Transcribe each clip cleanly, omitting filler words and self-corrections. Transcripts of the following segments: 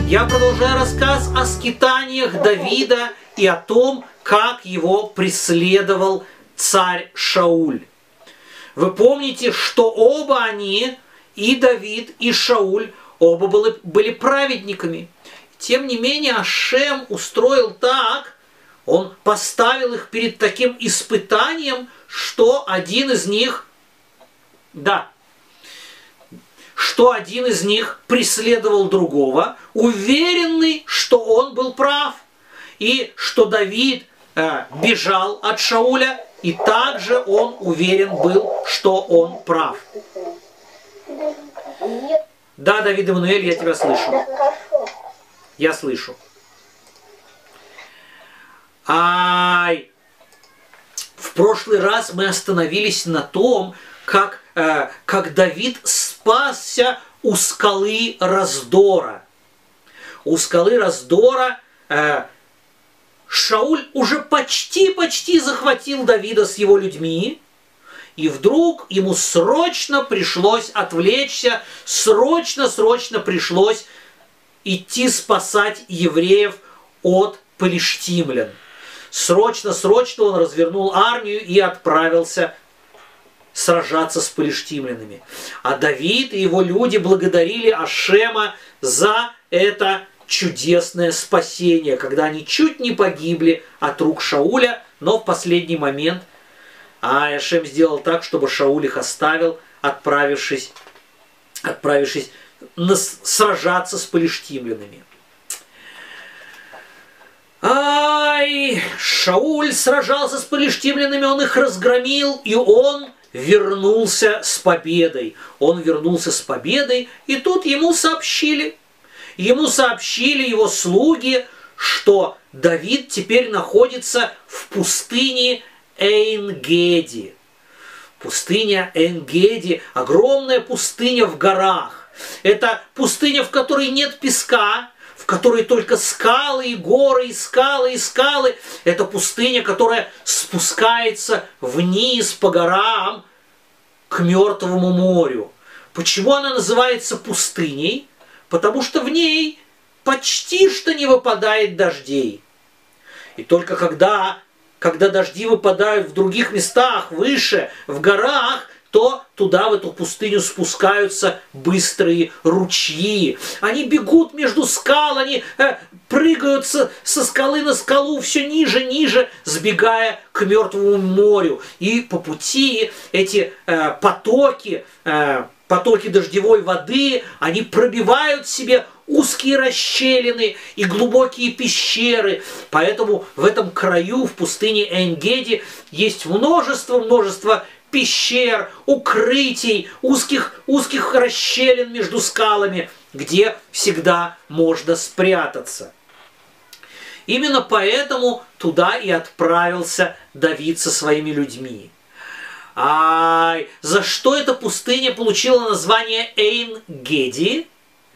Я продолжаю рассказ о скитаниях Давида и о том, как его преследовал царь Шауль. Вы помните, что оба они, и Давид, и Шауль, оба были праведниками. Тем не менее, Ашем устроил так, он поставил их перед таким испытанием, что один из них преследовал другого, уверенный, что он был прав, и что Давид бежал от Шауля, и также он уверен был, что он прав. Да, Давид Эммануэль, я тебя слышу. Я слышу. В прошлый раз мы остановились на том, как Давид спасся у скалы раздора. У скалы раздора Шауль уже почти захватил Давида с его людьми, и вдруг ему срочно пришлось отвлечься, срочно пришлось идти спасать евреев от палештимлян. Срочно он развернул армию и отправился сражаться с палештимлянами. А Давид и его люди благодарили Ашема за это чудесное спасение, когда они чуть не погибли от рук Шауля, но в последний момент Ашем сделал так, чтобы Шауль их оставил, отправившись сражаться с палештимлянами. Шауль сражался с палештимлянами, он их разгромил, и он вернулся с победой. И тут ему сообщили его слуги, что Давид теперь находится в пустыне Эн-Геди. Пустыня Эн-Геди, огромная пустыня в горах. Это пустыня, в которой нет песка, в которой только скалы и горы, и скалы. Это пустыня, которая спускается вниз по горам к Мертвому морю. Почему она называется пустыней? Потому что в ней почти что не выпадает дождей. И только когда дожди выпадают в других местах, выше, в горах, то туда, в эту пустыню, спускаются быстрые ручьи. Они бегут между скал, они прыгают со скалы на скалу, все ниже, сбегая к Мертвому морю. И по пути эти потоки дождевой воды, они пробивают себе узкие расщелины и глубокие пещеры. Поэтому в этом краю, в пустыне Эн-Геди, есть множество пещер, укрытий, узких расщелин между скалами, где всегда можно спрятаться. Именно поэтому туда и отправился Давид со своими людьми. За что эта пустыня получила название Эн-Геди?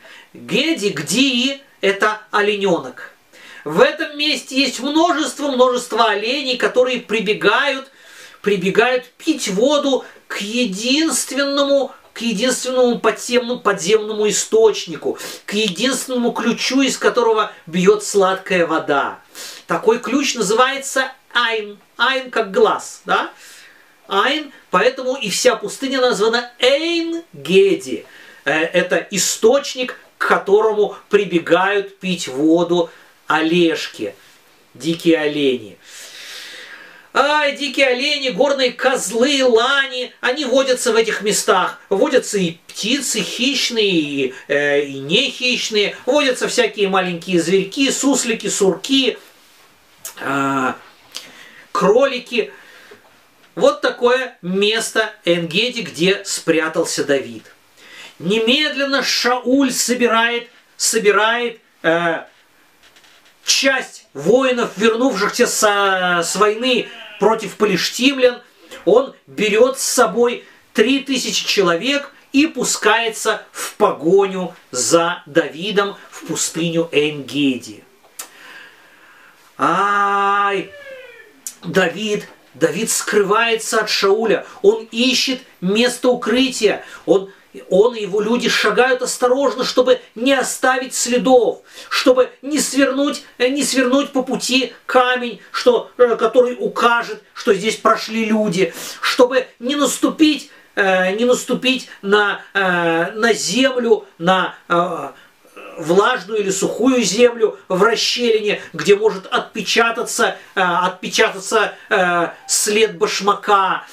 Гди – это олененок. В этом месте есть множество оленей, которые прибегают пить воду к единственному подземному источнику, к единственному ключу, из которого бьет сладкая вода. Такой ключ называется Айн. Айн как глаз, да? Айн, поэтому и вся пустыня названа Эн-Геди. Это источник, к которому прибегают пить воду олешки, дикие олени. Дикие олени, горные козлы, лани, они водятся в этих местах. Водятся и птицы хищные, и не хищные. Водятся всякие маленькие зверьки, суслики, сурки, кролики. Вот такое место Эн-Геди, где спрятался Давид. Немедленно Шауль собирает часть воинов, вернувшихся с войны против палештимлян. Он берет с собой 3000 человек и пускается в погоню за Давидом в пустыню Эн-Геди. Давид скрывается от Шауля, он ищет место укрытия, он он и его люди шагают осторожно, чтобы не оставить следов, чтобы не свернуть по пути камень, который укажет, что здесь прошли люди, чтобы не наступить на землю, на влажную или сухую землю в расщелине, где может отпечататься след башмака.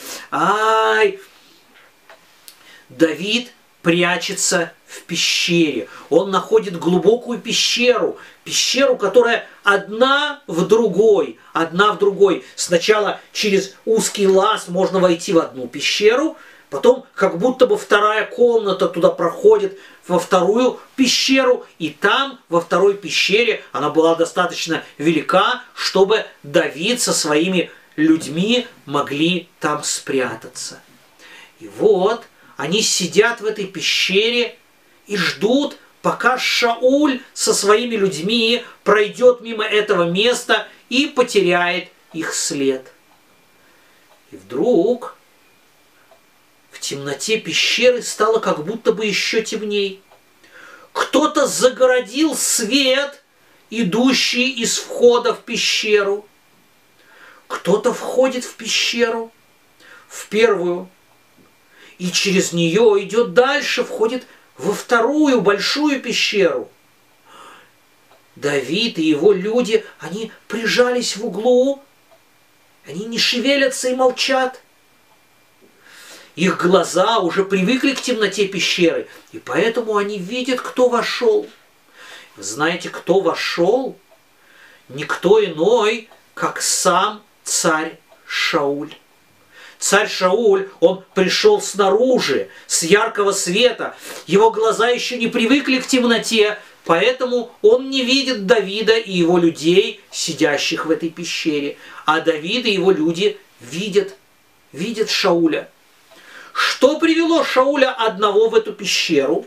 Давид прячется в пещере. Он находит глубокую пещеру, которая одна в другой. Сначала через узкий лаз можно войти в одну пещеру, потом как будто бы вторая комната туда проходит во вторую пещеру, и там, во второй пещере, она была достаточно велика, чтобы Давид со своими людьми могли там спрятаться. И вот они сидят в этой пещере и ждут, пока Шауль со своими людьми пройдет мимо этого места и потеряет их след. И вдруг в темноте пещеры стало как будто бы еще темней. Кто-то загородил свет, идущий из входа в пещеру. Кто-то входит в пещеру, в первую, и через нее идет дальше, входит во вторую большую пещеру. Давид и его люди, они прижались в углу, они не шевелятся и молчат. Их глаза уже привыкли к темноте пещеры, и поэтому они видят, кто вошел. Вы знаете, кто вошел? Никто иной, как сам царь Шауль. Царь Шауль, он пришел снаружи, с яркого света. Его глаза еще не привыкли к темноте, поэтому он не видит Давида и его людей, сидящих в этой пещере. А Давид и его люди видят Шауля. Что привело Шауля одного в эту пещеру?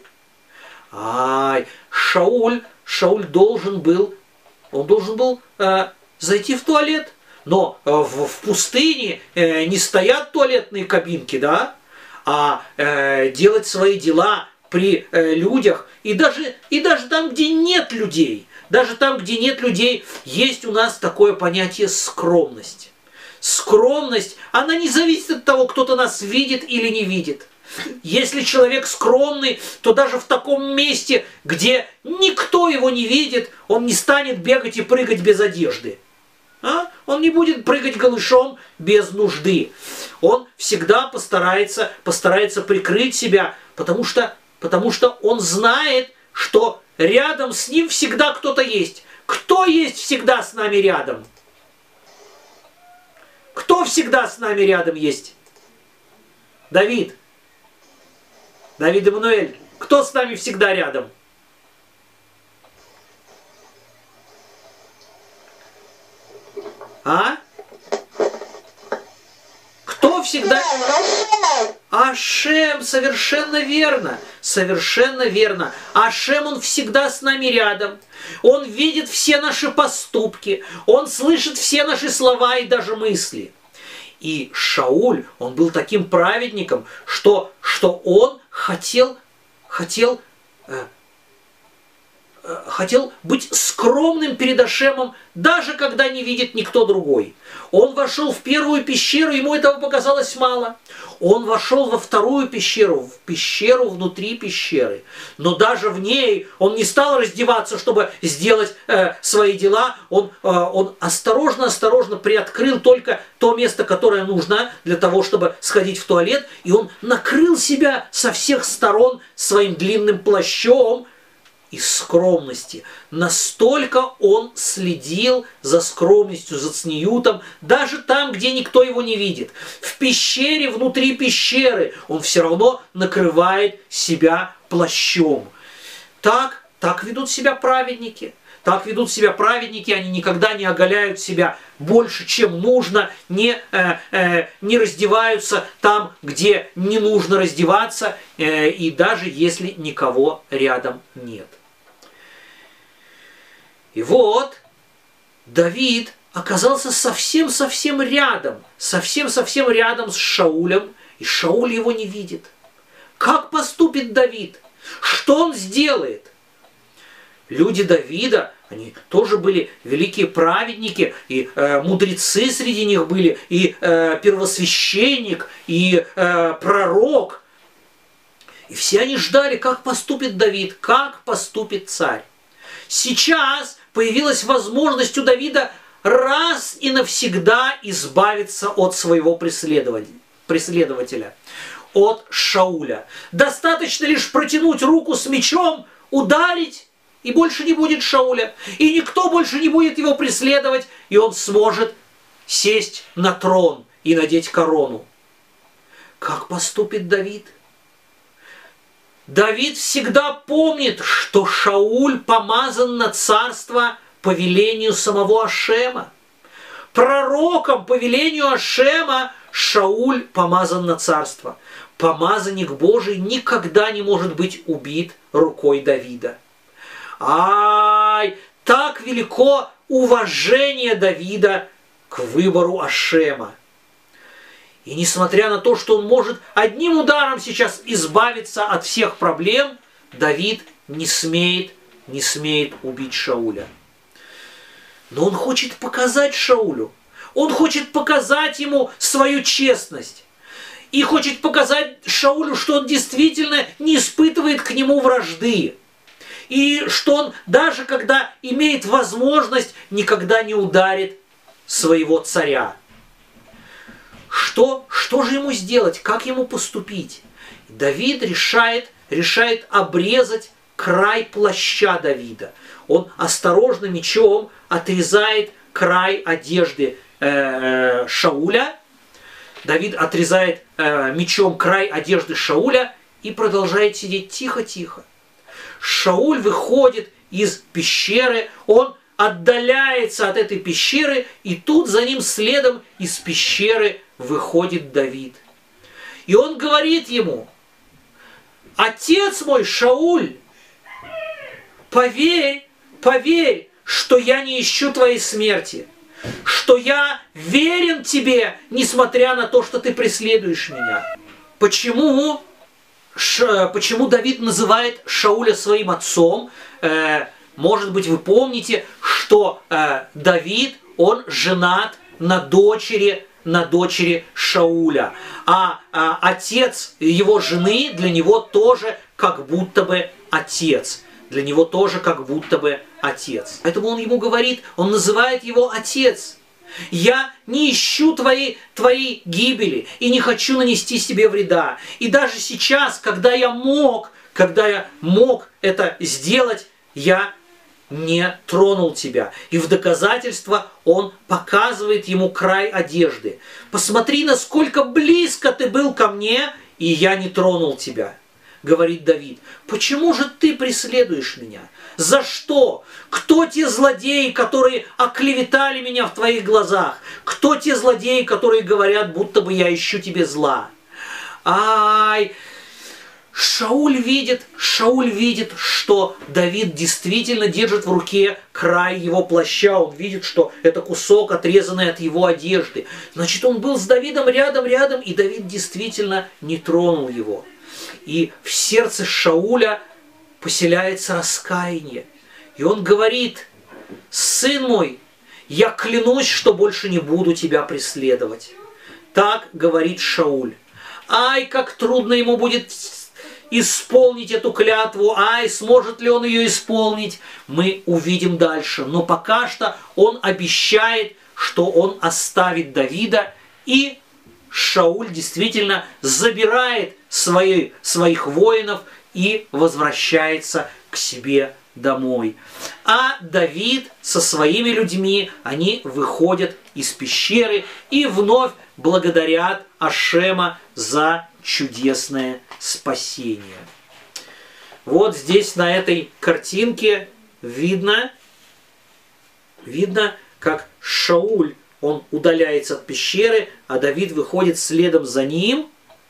Шауль должен был зайти в туалет. Но в пустыне не стоят туалетные кабинки, да? А делать свои дела при людях. И даже там, где нет людей, есть у нас такое понятие скромность. Скромность, она не зависит от того, кто-то нас видит или не видит. Если человек скромный, то даже в таком месте, где никто его не видит, он не станет бегать и прыгать без одежды. Он не будет прыгать голышом без нужды. Он всегда постарается прикрыть себя, потому что он знает, что рядом с ним всегда кто-то есть. Кто есть всегда с нами рядом? Кто всегда с нами рядом есть? Давид. Давид Эммануэль. Кто с нами всегда рядом? Кто всегда? Ашем, совершенно верно. Совершенно верно. Ашем, он всегда с нами рядом. Он видит все наши поступки. Он слышит все наши слова и даже мысли. И Шауль, он был таким праведником, что он хотел быть скромным перед Ашемом, даже когда не видит никто другой. Он вошел в первую пещеру, ему этого показалось мало. Он вошел во вторую пещеру, в пещеру внутри пещеры. Но даже в ней он не стал раздеваться, чтобы сделать свои дела. Он осторожно приоткрыл только то место, которое нужно для того, чтобы сходить в туалет. И он накрыл себя со всех сторон своим длинным плащом, из скромности. Настолько он следил за скромностью, за цниютом, даже там, где никто его не видит. В пещере, внутри пещеры, он все равно накрывает себя плащом. Так ведут себя праведники. Так ведут себя праведники, они никогда не оголяют себя больше, чем нужно, не раздеваются там, где не нужно раздеваться, и даже если никого рядом нет. И вот Давид оказался совсем рядом с Шаулем, и Шауль его не видит. Как поступит Давид? Что он сделает? Люди Давида, они тоже были великие праведники, и мудрецы среди них были, и первосвященник, и пророк. И все они ждали, как поступит Давид, как поступит царь. Сейчас появилась возможность у Давида раз и навсегда избавиться от своего преследователя, от Шауля. Достаточно лишь протянуть руку с мечом, ударить, и больше не будет Шауля. И никто больше не будет его преследовать, и он сможет сесть на трон и надеть корону. Как поступит Давид? Давид всегда помнит, что Шауль помазан на царство по велению самого Ашема. Пророком по велению Ашема Шауль помазан на царство. Помазанник Божий никогда не может быть убит рукой Давида. Ай, так велико уважение Давида к выбору Ашема. И несмотря на то, что он может одним ударом сейчас избавиться от всех проблем, Давид не смеет убить Шауля. Но он хочет показать Шаулю, он хочет показать ему свою честность. И хочет показать Шаулю, что он действительно не испытывает к нему вражды. И что он, даже когда имеет возможность, никогда не ударит своего царя. Что же ему сделать? Как ему поступить? Давид решает обрезать край плаща Давида. Он осторожно мечом отрезает край одежды Шауля. Давид отрезает мечом край одежды Шауля и продолжает сидеть тихо-тихо. Шауль выходит из пещеры, он отдаляется от этой пещеры, и тут за ним следом из пещеры выходит Давид. И он говорит ему: «Отец мой, Шауль, поверь, что я не ищу твоей смерти, что я верен тебе, несмотря на то, что ты преследуешь меня». Почему Давид называет Шауля своим отцом? Может быть, вы помните, что Давид, он женат на дочери Шауля. А отец его жены для него тоже как будто бы отец. Для него тоже как будто бы отец. Поэтому он ему говорит, он называет его отец. «Я не ищу твоей гибели и не хочу нанести себе вреда. И даже сейчас, когда я мог это сделать, я не тронул тебя». И в доказательство он показывает ему край одежды. «Посмотри, насколько близко ты был ко мне, и я не тронул тебя», говорит Давид. «Почему же ты преследуешь меня? За что? Кто те злодеи, которые оклеветали меня в твоих глазах? Кто те злодеи, которые говорят, будто бы я ищу тебе зла?» Ай! Шауль видит, что Давид действительно держит в руке край его плаща. Он видит, что это кусок, отрезанный от его одежды. Значит, он был с Давидом рядом, и Давид действительно не тронул его. И в сердце Шауля поселяется раскаяние. И он говорит: «Сын мой, я клянусь, что больше не буду тебя преследовать». Так говорит Шауль. Ай, как трудно ему будет исполнить эту клятву. Ай, сможет ли он ее исполнить, мы увидим дальше. Но пока что он обещает, что он оставит Давида, и Шауль действительно забирает своих воинов и возвращается к себе домой. А Давид со своими людьми, они выходят из пещеры и вновь благодарят Ашема за чудесное спасение. Вот здесь на этой картинке видно, как Шауль, он удаляется от пещеры, а Давид выходит следом за ним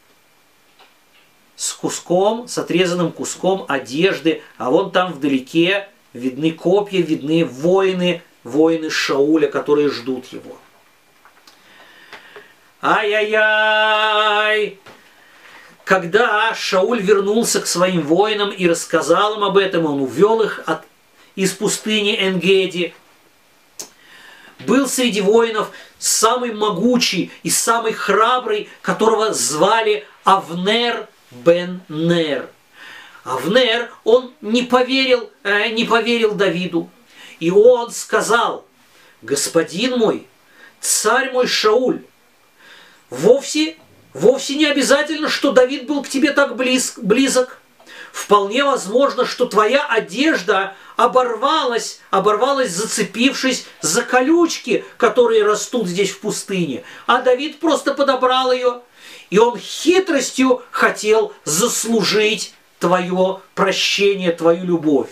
с отрезанным куском одежды, а вон там вдалеке видны копья, видны воины Шауля, которые ждут его. Ай-яй-яй! когда Шауль вернулся к своим воинам и рассказал им об этом, он увел их из пустыни Эн-Геди, был среди воинов самый могучий и самый храбрый, которого звали Авнер бен Нер. Авнер, он не поверил Давиду. И он сказал: господин мой, царь мой Шауль, вовсе не обязательно, что Давид был к тебе так близок. Вполне возможно, что твоя одежда оборвалась, зацепившись за колючки, которые растут здесь в пустыне. А Давид просто подобрал ее, и он хитростью хотел заслужить твое прощение, твою любовь.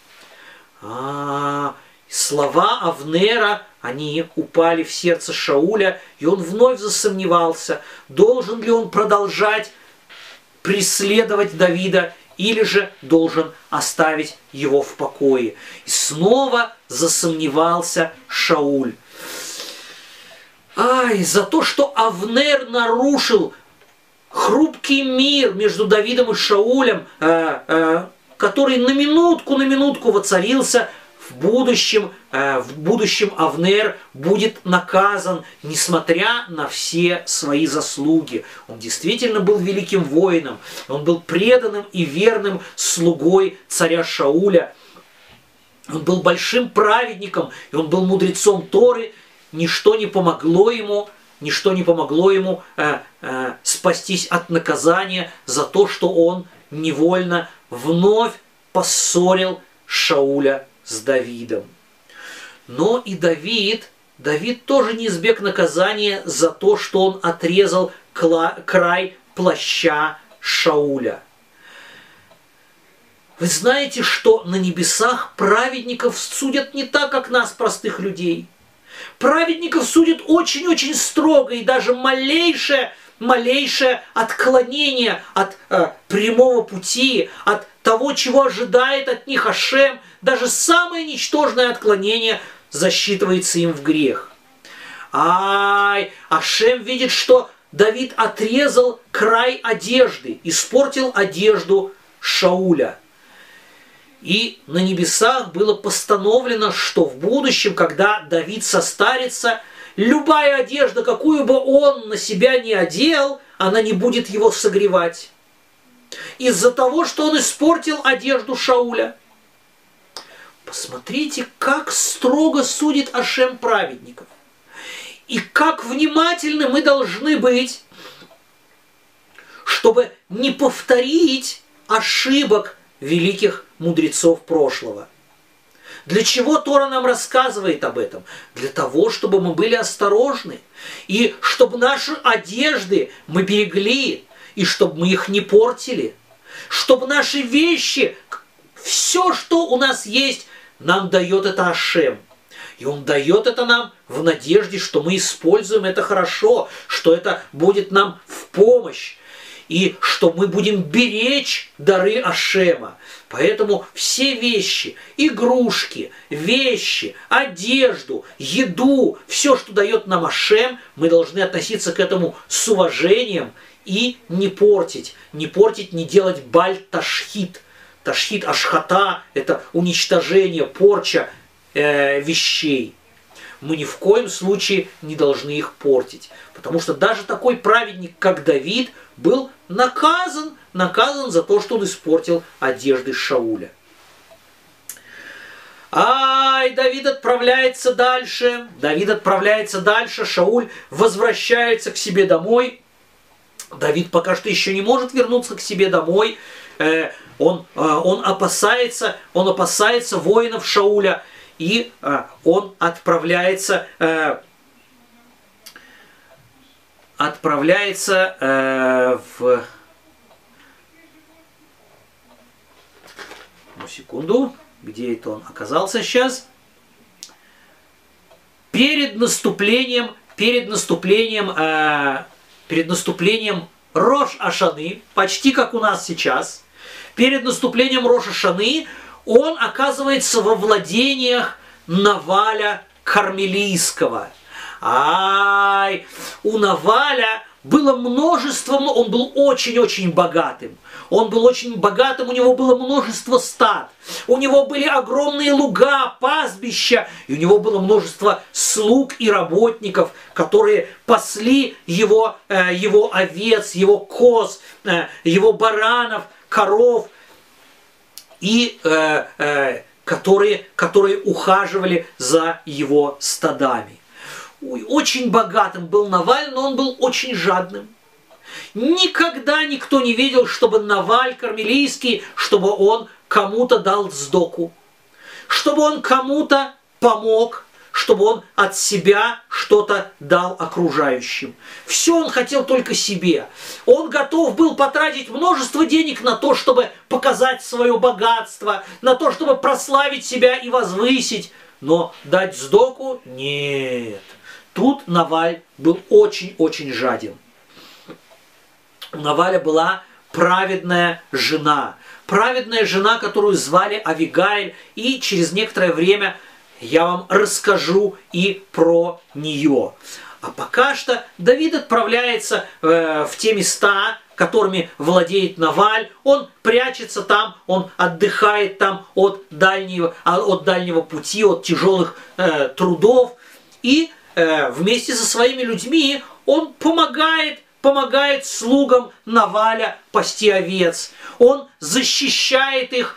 Слова Авнера, они упали в сердце Шауля, и он вновь засомневался, должен ли он продолжать преследовать Давида, или же должен оставить его в покое. И снова засомневался Шауль. За то, что Авнер нарушил хрупкий мир между Давидом и Шаулем, который на минутку воцарился, в будущем Авнер будет наказан, несмотря на все свои заслуги. Он действительно был великим воином, он был преданным и верным слугой царя Шауля. Он был большим праведником, и он был мудрецом Торы. Ничто не помогло ему спастись от наказания за то, что он невольно вновь поссорил Шауля с Давидом. Но и Давид тоже не избег наказания за то, что он отрезал край плаща Шауля. Вы знаете, что на небесах праведников судят не так, как нас, простых людей. Праведников судят очень-очень строго, и даже малейшее отклонение от прямого пути, от того, чего ожидает от них Ашем, даже самое ничтожное отклонение засчитывается им в грех. Ашем видит, что Давид отрезал край одежды, испортил одежду Шауля. И на небесах было постановлено, что в будущем, когда Давид состарится, любая одежда, какую бы он на себя ни одел, она не будет его согревать. Из-за того, что он испортил одежду Шауля. Посмотрите, как строго судит Ашем праведников. И как внимательны мы должны быть, чтобы не повторить ошибок великих мудрецов прошлого. Для чего Тора нам рассказывает об этом? Для того, чтобы мы были осторожны. И чтобы наши одежды мы берегли, и чтобы мы их не портили. Чтобы наши вещи, все, что у нас есть, нам дает это Ашем. И Он дает это нам в надежде, что мы используем это хорошо, что это будет нам в помощь. И что мы будем беречь дары Ашема. Поэтому все вещи, игрушки, вещи, одежду, еду, все, что дает нам Ашем, мы должны относиться к этому с уважением и не портить, не делать баль-ташхит. Ташхит, ашхата – это уничтожение, порча вещей. Мы ни в коем случае не должны их портить. Потому что даже такой праведник, как Давид, был наказан за то, что он испортил одежды Шауля. Давид отправляется дальше. Шауль возвращается к себе домой. Давид пока что еще не может вернуться к себе домой. Он опасается воинов Шауля. И он отправляется в... Секунду, где это он оказался сейчас? Перед наступлением Рош-Ашаны, почти как у нас сейчас, перед наступлением Рош-Ашаны он оказывается во владениях Наваля Кармелийского. У Наваля было множество, он был очень-очень богатым. Он был очень богатым, у него было множество стад, у него были огромные луга, пастбища, и у него было множество слуг и работников, которые пасли его овец, его коз, его баранов, коров, и которые ухаживали за его стадами. Очень богатым был Наваль, но он был очень жадным. Никогда никто не видел, чтобы Наваль Кармелийский, чтобы он кому-то дал сдоку, чтобы он кому-то помог, чтобы он от себя что-то дал окружающим. Все он хотел только себе. Он готов был потратить множество денег на то, чтобы показать свое богатство, на то, чтобы прославить себя и возвысить, но дать сдоку – нет. Тут Наваль был очень-очень жаден. У Наваля была праведная жена, которую звали Авигаиль, и через некоторое время я вам расскажу и про нее. А пока что Давид отправляется в те места, которыми владеет Наваль. Он прячется там, он отдыхает там от дальнего пути, от тяжелых трудов. И вместе со своими людьми он помогает слугам Наваля пасти овец. Он защищает их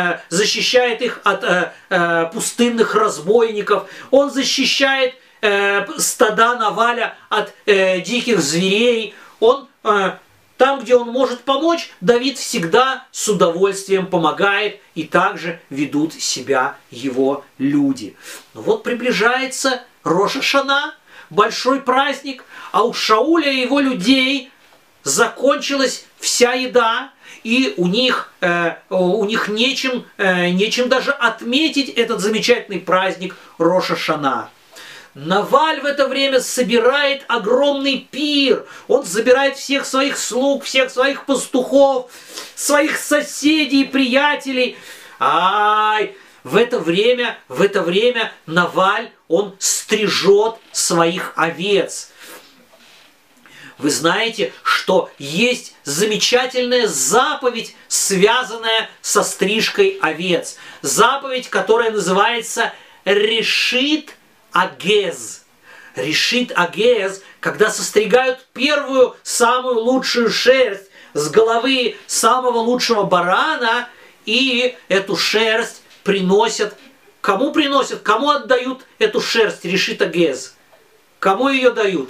от пустынных разбойников. Он защищает стада Наваля от диких зверей. Там, где он может помочь, Давид всегда с удовольствием помогает, и также ведут себя его люди. Но вот приближается Рош ха-Шана, большой праздник, а у Шауля и его людей закончилась вся еда, и у них нечем даже отметить этот замечательный праздник Рош ха-Шана. Наваль в это время собирает огромный пир. Он забирает всех своих слуг, всех своих пастухов, своих соседей, приятелей. В это время Наваль, он стрижет своих овец. Вы знаете, что есть замечательная заповедь, связанная со стрижкой овец. Заповедь, которая называется «Решит Агез». Решит Агез, когда состригают первую, самую лучшую шерсть с головы самого лучшего барана, и эту шерсть приносят. Кому приносят? Кому отдают эту шерсть? Решит Агез. Кому ее дают?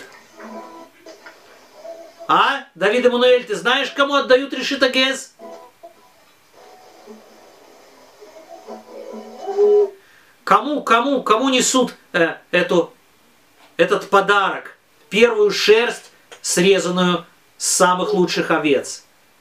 Давид Эммануэль, ты знаешь, кому отдают решит Агез? Кому несут этот подарок? Первую шерсть, срезанную с самых лучших овец.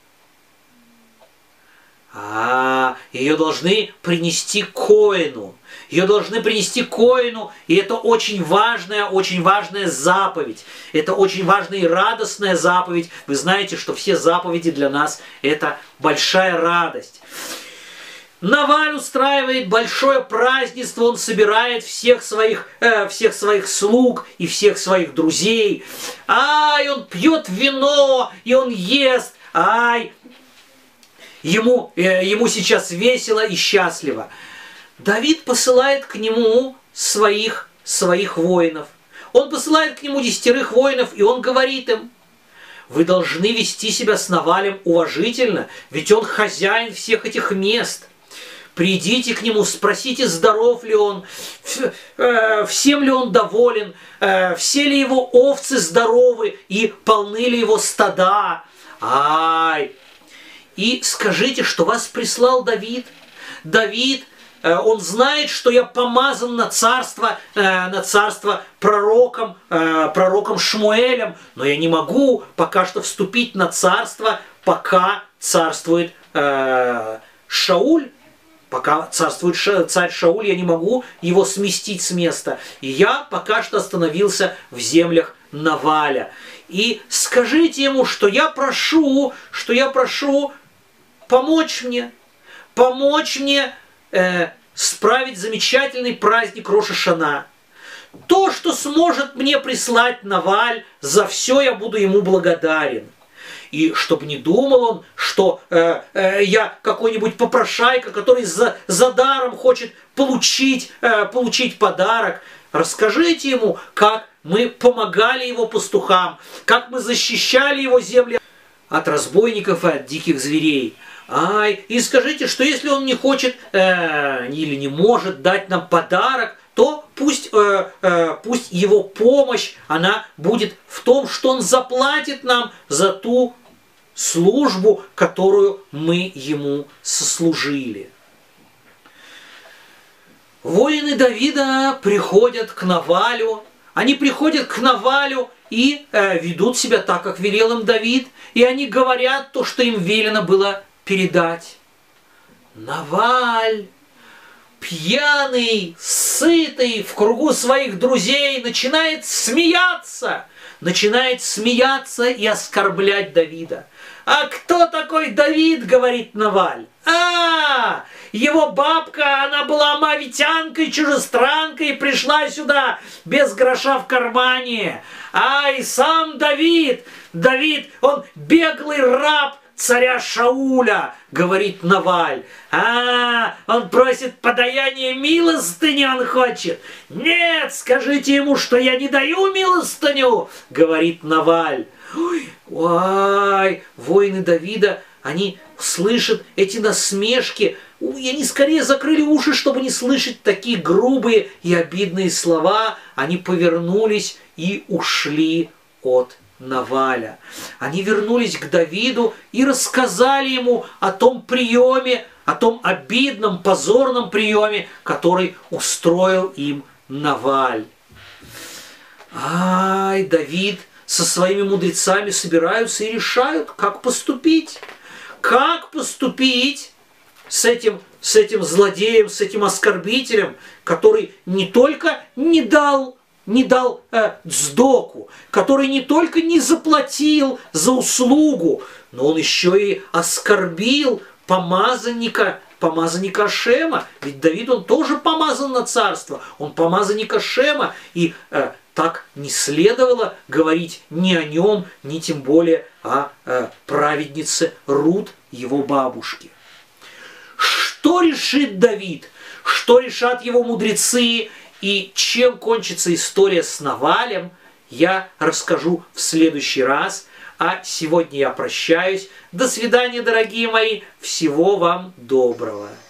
Ее должны принести коэну. Ее должны принести коэну, и это очень важная заповедь. Это очень важная и радостная заповедь. Вы знаете, что все заповеди для нас – это большая радость. Наваль устраивает большое празднество, он собирает всех своих слуг и всех своих друзей. И он пьет вино, и он ест. Ему сейчас весело и счастливо. Давид посылает к нему своих воинов. Он посылает к нему 10 воинов, и он говорит им: вы должны вести себя с Навалем уважительно, ведь он хозяин всех этих мест. Придите к нему, спросите, здоров ли он, всем ли он доволен, все ли его овцы здоровы и полны ли его стада. И скажите, что вас прислал Давид. Давид, он знает, что я помазан на царство пророком Шмуэлем, но я не могу пока что вступить на царство, пока царствует Шауль. Пока царствует царь Шауль, я не могу его сместить с места. И я пока что остановился в землях Наваля. И скажите ему, что я прошу помочь мне справить замечательный праздник Рош ха-Шана. то, что сможет мне прислать Наваль, за все я буду ему благодарен. И чтобы не думал он, что я какой-нибудь попрошайка, который за даром хочет получить подарок. Расскажите ему, как мы помогали его пастухам, как мы защищали его земли от разбойников и от диких зверей. И скажите, что если он не хочет или не может дать нам подарок, то пусть его помощь, она будет в том, что он заплатит нам за ту службу, которую мы ему сослужили. Воины Давида приходят к Навалю, они приходят к Навалю и ведут себя так, как велел им Давид, и они говорят то, что им велено было передать. Наваль, пьяный, сытый, в кругу своих друзей, начинает смеяться и оскорблять Давида. «А кто такой Давид?» — говорит Наваль. Его бабка, она была моавитянкой, чужестранкой, пришла сюда без гроша в кармане. И сам Давид, он беглый раб царя Шауля», — говорит Наваль. Он просит подаяние милостыни, он хочет. «Нет, скажите ему, что я не даю милостыню», — говорит Наваль. Воины Давида, они слышат эти насмешки, и они скорее закрыли уши, чтобы не слышать такие грубые и обидные слова. Они повернулись и ушли от Наваля. Они вернулись к Давиду и рассказали ему о том приеме, о том обидном, позорном приеме, который устроил им Наваль. Давид со своими мудрецами собираются и решают, как поступить. Как поступить с этим злодеем, с этим оскорбителем, который не только не дал цдоку, который не только не заплатил за услугу, но он еще и оскорбил помазанника Ашема. Ведь Давид, он тоже помазан на царство, он помазанник Ашема, и так не следовало говорить ни о нем, ни тем более о праведнице Рут, его бабушке. Что решит Давид? Что решат его мудрецы? И чем кончится история с Навалем, я расскажу в следующий раз. А сегодня я прощаюсь. До свидания, дорогие мои. Всего вам доброго.